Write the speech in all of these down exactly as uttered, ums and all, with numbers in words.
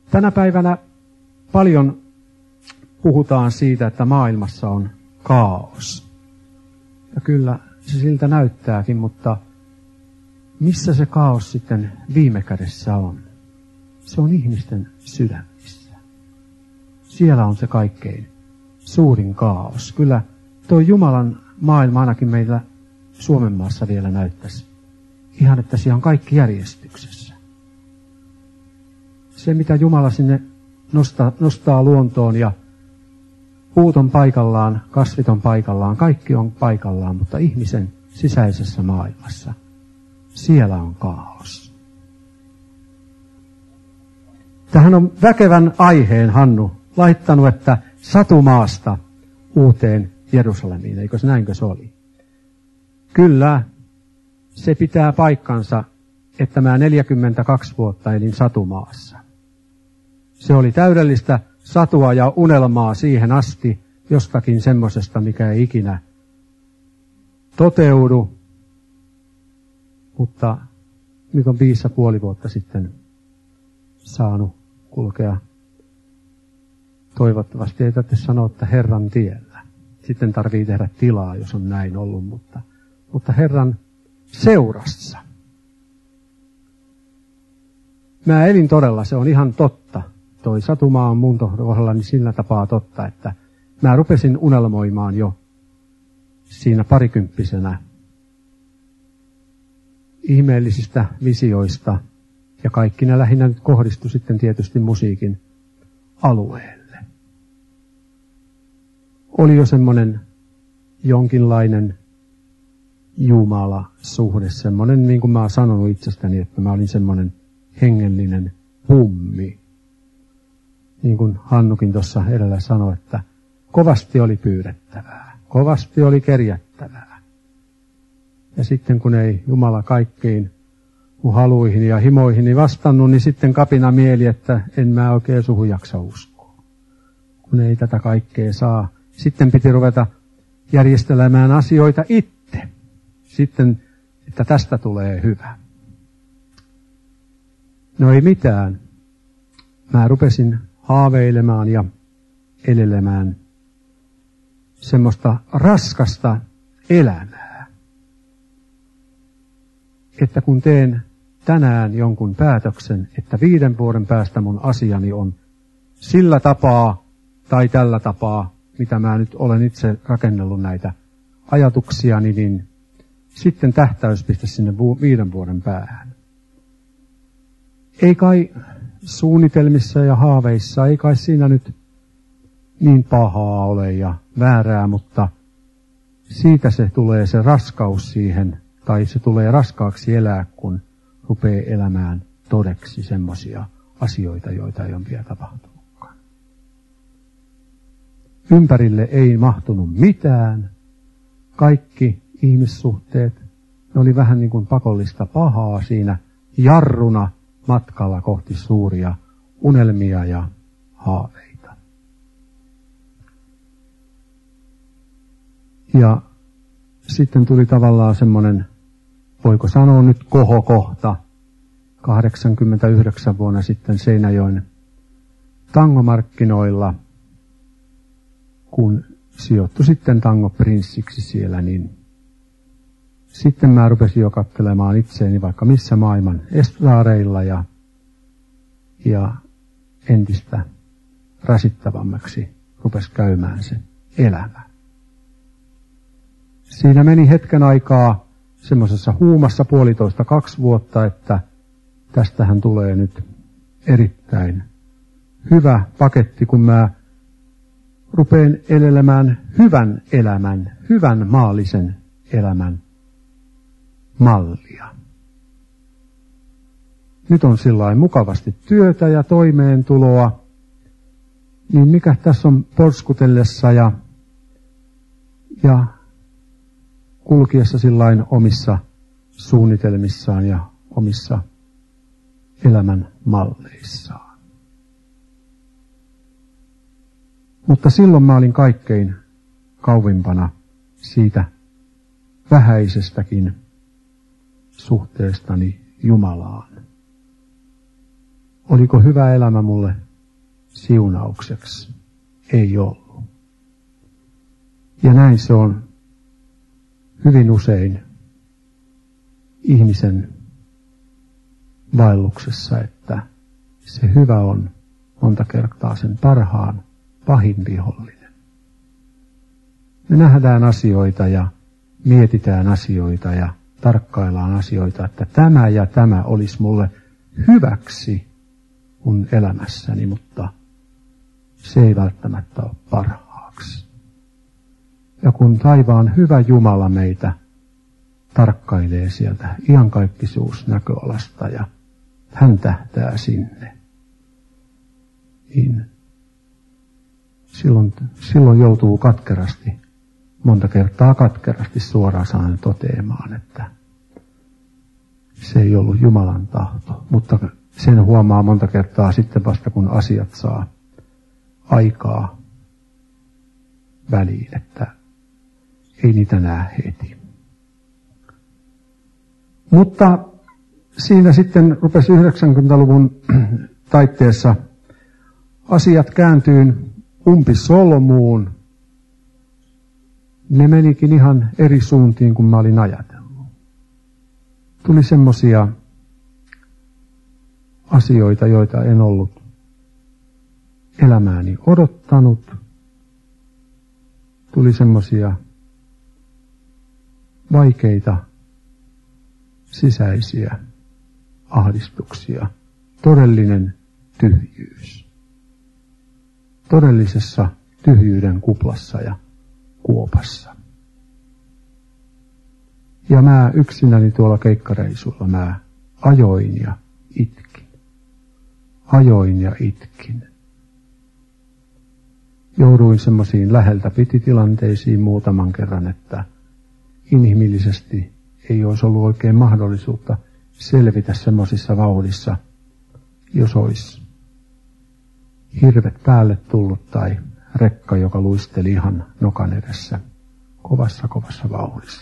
Tänä päivänä paljon puhutaan siitä, että maailmassa on kaos. Ja kyllä se siltä näyttääkin, mutta missä se kaos sitten viime kädessä on? Se on ihmisten sydämissä. Siellä on se kaikkein suurin kaos. Kyllä tuo Jumalan maailma ainakin meillä Suomen maassa vielä näyttäisi ihan, että siellä on kaikki järjestyksessä. Se, mitä Jumala sinne nostaa, nostaa luontoon ja puut on paikallaan, kasvit on paikallaan, kaikki on paikallaan, mutta ihmisen sisäisessä maailmassa, siellä on kaos. Tähän on väkevän aiheen Hannu laittanut, että satumaasta uuteen Jerusalemiin, eikö se näinkö se oli? Kyllä, se pitää paikkansa, että mä neljäkymmentäkaksi vuotta elin satumaassa. Se oli täydellistä satua ja unelmaa siihen asti jostakin semmosesta, mikä ei ikinä toteudu. Mutta nyt on viisi ja puoli vuotta sitten saanut kulkea. Toivottavasti ei tarvitse sanoa, että Herran tiellä. Sitten tarvii tehdä tilaa, jos on näin ollut, mutta, mutta Herran seurassa. Mä elin todella, se on ihan totta. Toi satumaa on mun kohdallani sillä tapaa totta, että mä rupesin unelmoimaan jo siinä parikymppisenä ihmeellisistä visioista, ja kaikki ne lähinnä nyt kohdistui sitten tietysti musiikin alueelle. Oli jo semmoinen jonkinlainen Jumala-suhde, semmoinen, niin kuin mä oon sanonut itsestäni, että mä olin semmoinen hengellinen hummi. Niin kuin Hannukin tuossa edellä sanoi, että kovasti oli pyydettävää, kovasti oli kerjättävää. Ja sitten kun ei Jumala kaikkiin mun haluihin ja himoihini vastannut, niin sitten kapina mieli, että en mä oikein suhun jaksa uskoa. Kun ei tätä kaikkea saa. Sitten piti ruveta järjestelemään asioita itse. Sitten, että tästä tulee hyvä. No ei mitään. Mä rupesin haaveilemaan ja elelemään semmoista raskasta elämää. Että kun teen tänään jonkun päätöksen, että viiden vuoden päästä mun asiani on sillä tapaa tai tällä tapaa, mitä mä nyt olen itse rakennellut näitä ajatuksiani, niin sitten tähtäyspiste sinne viiden vuoden päähän. Ei kai suunnitelmissa ja haaveissa, ei kai siinä nyt niin pahaa ole ja väärää, mutta siitä se tulee se raskaus siihen, tai se tulee raskaaksi elää, kun rupeaa elämään todeksi semmoisia asioita, joita ei ole vielä tapahtunutkaan. Ympärille ei mahtunut mitään. Kaikki ihmissuhteet, ne oli vähän niin kuin pakollista pahaa siinä jarruna matkalla kohti suuria unelmia ja haaveita. Ja sitten tuli tavallaan semmoinen, voiko sanoa nyt kohokohta, kahdeksankymmentäyhdeksän vuonna sitten Seinäjoen tangomarkkinoilla, kun sijoittui sitten tangoprinssiksi siellä, niin sitten mä rupesin jo katselemaan itseäni vaikka missä maailman estraareilla ja, ja entistä rasittavammaksi rupesi käymään se elämä. Siinä meni hetken aikaa semmoisessa huumassa puolitoista kaksi vuotta, että tästähän tulee nyt erittäin hyvä paketti, kun mä rupean elelemään hyvän elämän, hyvän maallisen elämän mallia. Nyt on sillain mukavasti työtä ja toimeentuloa, niin mikä tässä on porskutellessa ja, ja kulkiessa sillain omissa suunnitelmissaan ja omissa elämän malleissaan. Mutta silloin mä olin kaikkein kauimpana siitä vähäisestäkin suhteestani Jumalaan. Oliko hyvä elämä mulle siunaukseksi? Ei ollut. Ja näin se on hyvin usein ihmisen vaelluksessa, että se hyvä on monta kertaa sen parhaan pahin vihollinen. Me nähdään asioita ja mietitään asioita ja tarkkaillaan asioita, että tämä ja tämä olisi mulle hyväksi mun elämässäni, mutta se ei välttämättä ole parhaaksi. Ja kun taivaan hyvä Jumala meitä tarkkailee sieltä iankaikkisuusnäköalasta ja hän tähtää sinne, niin silloin, silloin joutuu katkerasti, monta kertaa katkerasti suoraan sanoen toteamaan, että se ei ollut Jumalan tahto, mutta sen huomaa monta kertaa sitten vasta, kun asiat saa aikaa väliin, että ei niitä näe heti. Mutta siinä sitten rupesi yhdeksänkymmentäluvun taitteessa asiat kääntyyn umpisolmuun. Ne menikin ihan eri suuntiin kuin mä olin ajatellut. Tuli semmoisia asioita, joita en ollut elämääni odottanut. Tuli semmoisia vaikeita sisäisiä ahdistuksia. Todellinen tyhjyys. Todellisessa tyhjyyden kuplassa ja kuopassa. Ja mä yksinäni tuolla keikkareisulla mä ajoin ja itkin. Ajoin ja itkin. Jouduin semmoisiin läheltä piti tilanteisiin muutaman kerran, että inhimillisesti ei olisi ollut oikein mahdollisuutta selvitä semmoisissa vauhdissa, jos olisi hirvet päälle tullut tai rekka, joka luisteli ihan nokan edessä kovassa kovassa vauhdissa.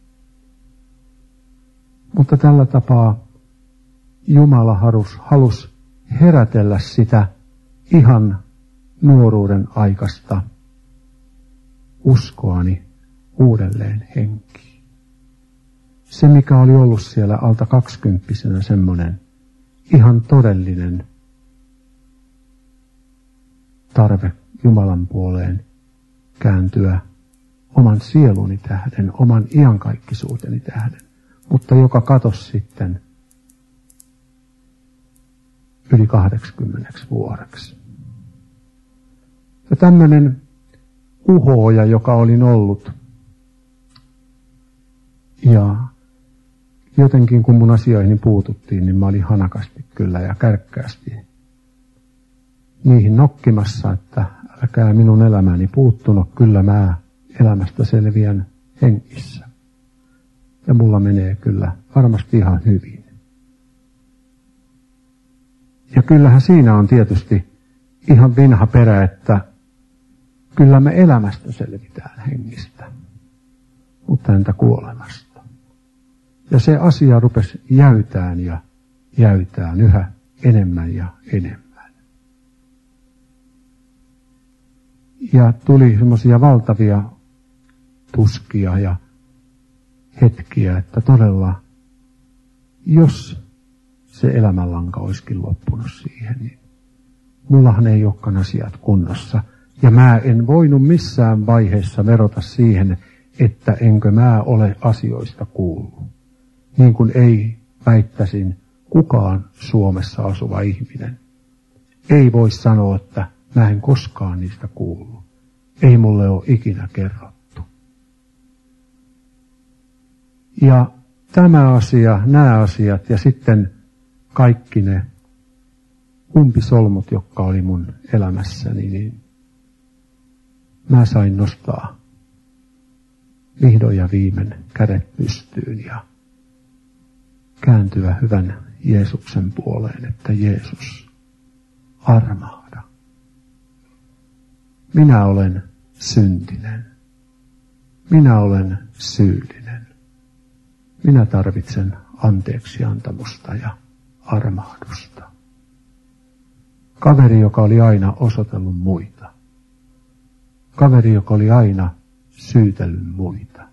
Mutta tällä tapaa Jumala halus, halus herätellä sitä ihan nuoruuden aikaista uskoani uudelleen henkiin. Se, mikä oli ollut siellä alta kaksikymppisenä semmoinen ihan todellinen tarve Jumalan puoleen kääntyä oman sieluni tähden, oman iankaikkisuuteni tähden, mutta joka katosi sitten yli kahdeksankymmeneksi vuodeksi. Ja tämmöinen uhoja, joka olin ollut, ja jotenkin kun mun asioihin puututtiin, niin mä olin hanakasti kyllä ja kärkkäästi niihin nokkimassa, että älkää minun elämäni puuttunut, kyllä mä elämästä selviän hengissä. Ja mulla menee kyllä varmasti ihan hyvin. Ja kyllähän siinä on tietysti ihan vinha perä, että kyllä me elämästä selvitään hengistä, mutta entä kuolemasta. Ja se asia rupesi jäytään ja jäytään yhä enemmän ja enemmän. Ja tuli semmoisia valtavia tuskia ja hetkiä, että todella, jos se elämänlanka olisikin loppunut siihen, niin mullahan ei olekaan asiat kunnossa. Ja mä en voinut missään vaiheessa verota siihen, että enkö mä ole asioista kuullut. Niin kuin ei väittäisin kukaan Suomessa asuva ihminen. Ei voi sanoa, että mä en koskaan niistä kuullut. Ei mulle ole ikinä kerrottu. Ja tämä asia, nämä asiat ja sitten kaikki ne umpisolmut, jotka oli mun elämässäni, niin mä sain nostaa vihdoin ja viimein kädet pystyyn ja kääntyä hyvän Jeesuksen puoleen, että Jeesus, armahda. Minä olen syntinen. Minä olen syyllinen. Minä tarvitsen anteeksiantamusta ja armahdusta. Kaveri, joka oli aina osoitellut muita. Kaveri, joka oli aina syytellyt muita.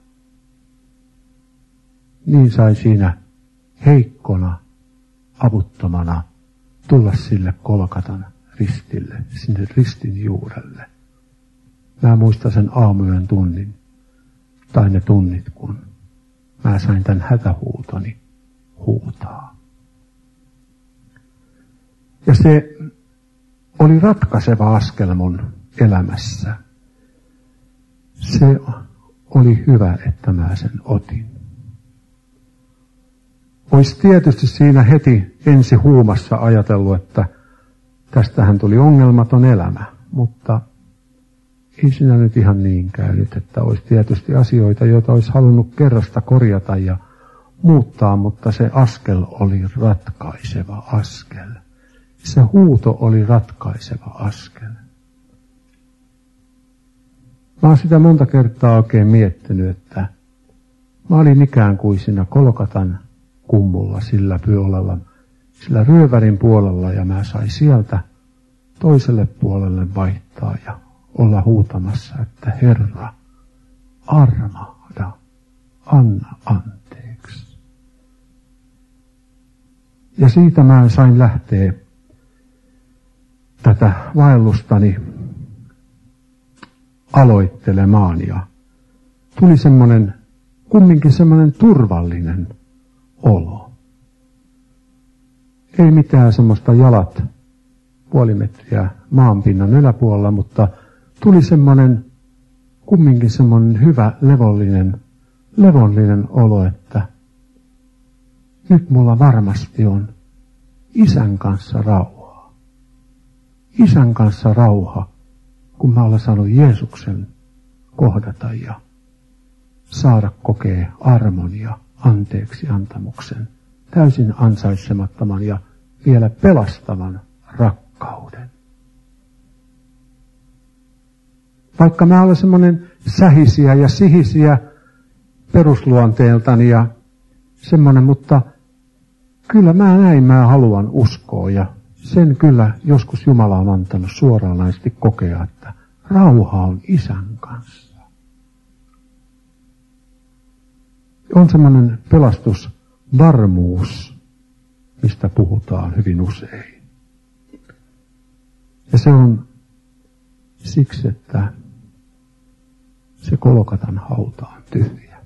Niin sai siinä heikkona, avuttomana tulla sille Golgatan ristille, sinne ristin juurelle. Mä muistan sen aamuyön tunnin, tai ne tunnit, kun mä sain tämän hätähuutoni huutaa. Ja se oli ratkaiseva askel mun elämässä. Se oli hyvä, että mä sen otin. Olisi tietysti siinä heti ensi huumassa ajatellut, että tästähän tuli ongelmaton elämä, mutta ei siinä nyt ihan niin käynyt, että olisi tietysti asioita, joita olisi halunnut kerrasta korjata ja muuttaa, mutta se askel oli ratkaiseva askel. Se huuto oli ratkaiseva askel. Mä oon sitä monta kertaa oikein miettinyt, että mä olin ikään kuin siinä Golgatan kummulla sillä puolella, sillä ryövärin puolella, ja mä sain sieltä toiselle puolelle vaihtaa ja olla huutamassa, että Herra, armahda, anna anteeksi. Ja siitä mä sain lähteä tätä vaellustani aloittelemaan, ja tuli semmoinen, kumminkin semmoinen turvallinen olo. Ei mitään semmoista jalat puoli metriä maanpinnan yläpuolella, mutta tuli semmoinen, kumminkin semmoinen hyvä levollinen, levollinen olo, että nyt mulla varmasti on Isän kanssa rauhaa. Isän kanssa rauha, kun mä olen saanut Jeesuksen kohdata ja saada kokea armon ja anteeksi antamuksen, täysin ansaitsemattoman ja vielä pelastavan rakkauden. Vaikka mä olen semmoinen sähisiä ja sihisiä perusluonteeltani ja semmoinen, mutta kyllä mä näin mä haluan uskoa, ja sen kyllä joskus Jumala on antanut suoranaisesti kokea, että rauha on Isän kanssa. On semmoinen pelastusvarmuus, mistä puhutaan hyvin usein. Ja se on siksi, että se Golgatan hauta on tyhjä.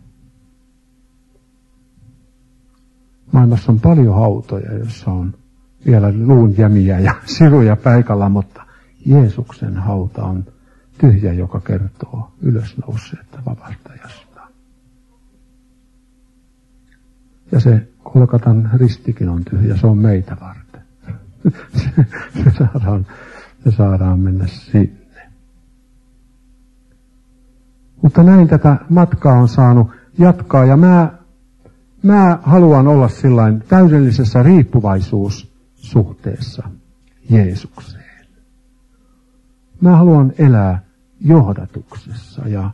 Maailmassa on paljon hautoja, joissa on vielä luunjämiä ja siruja paikalla, mutta Jeesuksen hauta on tyhjä, joka kertoo ylösnouseesta vapahtajasta. Ja se Golgatan ristikin on tyhjä, se on meitä varten. Se saadaan, se saadaan mennä sinne. Mutta näin tätä matkaa on saanut jatkaa, ja mä, mä haluan olla sillain täydellisessä riippuvaisuussuhteessa Jeesukseen. Mä haluan elää johdatuksessa ja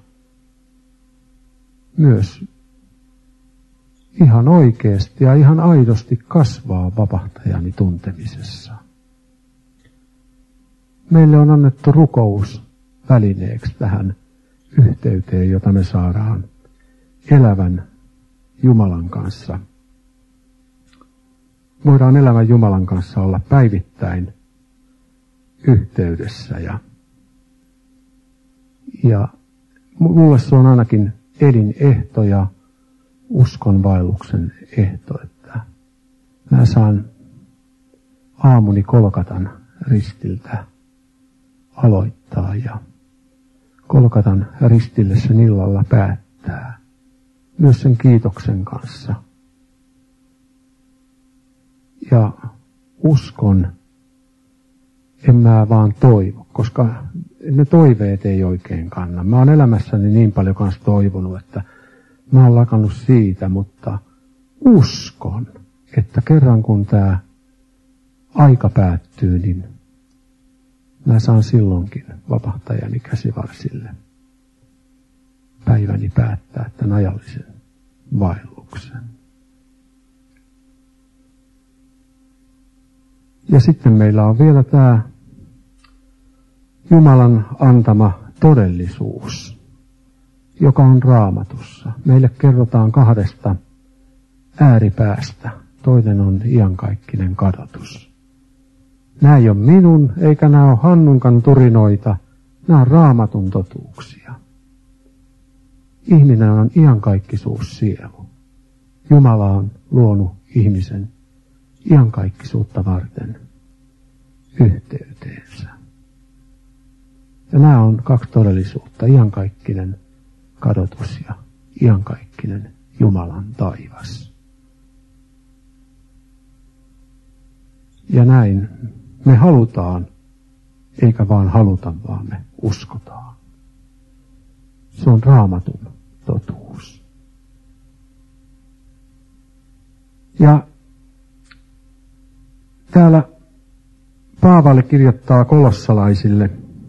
myös ihan oikeasti ja ihan aidosti kasvaa vapahtajani tuntemisessa. Meille on annettu rukous välineeksi tähän yhteyteen, jota me saadaan elävän Jumalan kanssa. Voidaan elävän Jumalan kanssa olla päivittäin yhteydessä, ja, ja mulle se on ainakin elinehto ja uskonvaelluksen ehto, että mä saan aamuni Golgatan ristiltä aloittaa ja Golgatan ristille sen illalla päättää, myös sen kiitoksen kanssa. Ja uskon, en mä vaan toivo, koska ne toiveet ei oikein kanna. Mä oon elämässäni niin paljon kanssa toivonut, että mä oon lakannut siitä, mutta uskon, että kerran kun tää aika päättyy, niin mä saan silloinkin vapahtajani käsivarsille päiväni päättää tämän ajallisen vaelluksen. Ja sitten meillä on vielä tämä Jumalan antama todellisuus, joka on Raamatussa. Meille kerrotaan kahdesta ääripäästä. Toinen on iankaikkinen kadotus. Nämä ei ole minun, eikä nämä ole Hannunkan turinoita. Nämä on Raamatun totuuksia. Ihminen on iankaikkisuussielu. Jumala on luonut ihmisen iankaikkisuutta varten yhteyteensä. Ja nämä on kaksi todellisuutta, iankaikkinen kadotus ja iankaikkinen Jumalan taivas. Ja näin me halutaan, eikä vaan haluta, vaan me uskotaan. Se on Raamatun totuus. Ja täällä Paavali kirjoittaa kolossalaisille,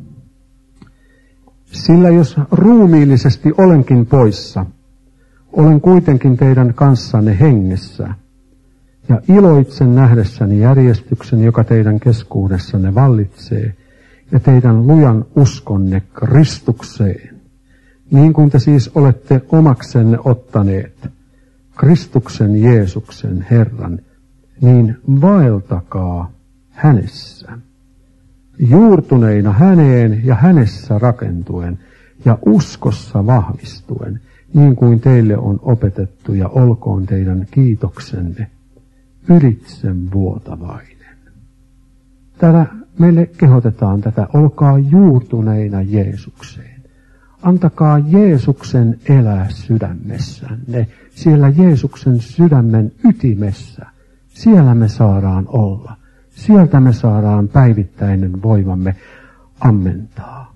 sillä jos ruumiillisesti olenkin poissa, olen kuitenkin teidän kanssanne hengessä, ja iloitsen nähdessäni järjestyksen, joka teidän keskuudessanne vallitsee, ja teidän lujan uskonne Kristukseen, niin kuin te siis olette omaksenne ottaneet Kristuksen Jeesuksen Herran, niin vaeltakaa hänessä, juurtuneina häneen ja hänessä rakentuen ja uskossa vahvistuen, niin kuin teille on opetettu, ja olkoon teidän kiitoksenne ylitsen vuotavainen. Täällä meille kehotetaan tätä, olkaa juurtuneina Jeesukseen. Antakaa Jeesuksen elää sydämessänne, siellä Jeesuksen sydämen ytimessä. Siellä me saadaan olla. Sieltä me saadaan päivittäinen voimamme ammentaa.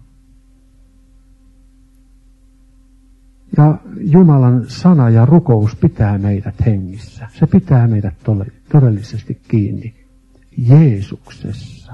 Ja Jumalan sana ja rukous pitää meidät hengissä. Se pitää meidät todellisesti kiinni Jeesuksessa.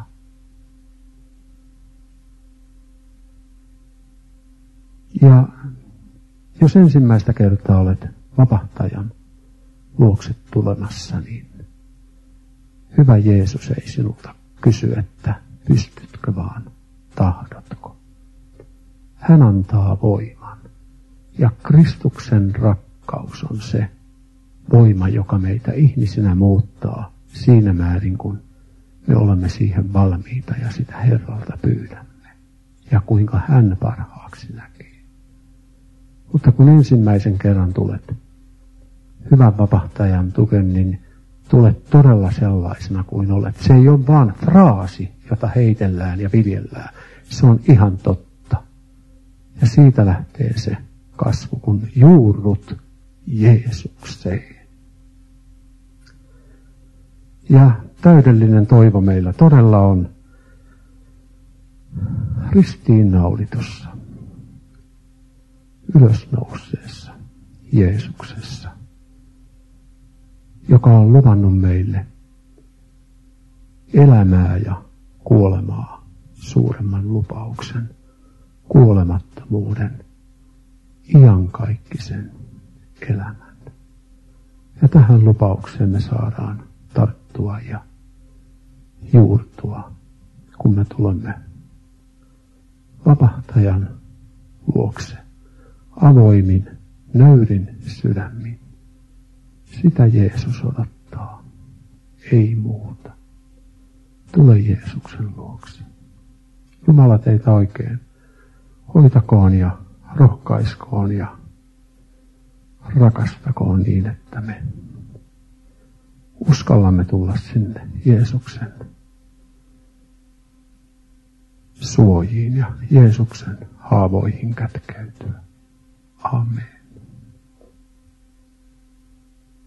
Ja jos ensimmäistä kertaa olet vapahtajan luokse tulemassa, niin hyvä Jeesus ei sinulta kysy, että pystytkö vaan, tahdotko. Hän antaa voiman. Ja Kristuksen rakkaus on se voima, joka meitä ihmisinä muuttaa siinä määrin, kun me olemme siihen valmiita ja sitä Herralta pyydämme. Ja kuinka hän parhaaksi näkee. Mutta kun ensimmäisen kerran tulet hyvän vapahtajan tuken, niin tulet todella sellaisena kuin olet. Se ei ole vaan fraasi, jota heitellään ja viljellään. Se on ihan totta. Ja siitä lähtee se kasvu, kun juurrut Jeesukseen. Ja täydellinen toivo meillä todella on ristiinnaulitussa, ylösnouseessa Jeesuksessa, joka on luvannut meille elämää ja kuolemaa suuremman lupauksen, kuolemattomuuden, iankaikkisen elämän. Ja tähän lupaukseen me saadaan tarttua ja juurtua, kun me tulemme vapahtajan luokse avoimin, nöyrin sydämin. Sitä Jeesus odottaa, ei muuta. Tule Jeesuksen luokse. Jumala teitä oikein hoitakoon ja rohkaiskoon ja rakastakoon niin, että me uskallamme tulla sinne Jeesuksen suojiin ja Jeesuksen haavoihin kätkeytyä. Amen.